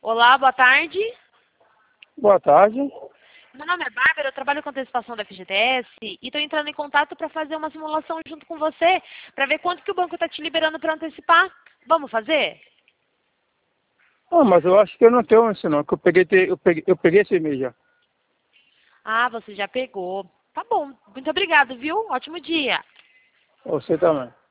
Olá, boa tarde. Boa tarde. Meu nome é Bárbara, eu trabalho com antecipação da FGTS e estou entrando em contato para fazer uma simulação junto com você, para ver quanto que o banco está te liberando para antecipar. Vamos fazer? Ah, mas eu acho que eu não tenho isso não, que eu peguei esse e-mail já. Ah, você já pegou. Tá bom, muito obrigado, viu? Ótimo dia. Você também.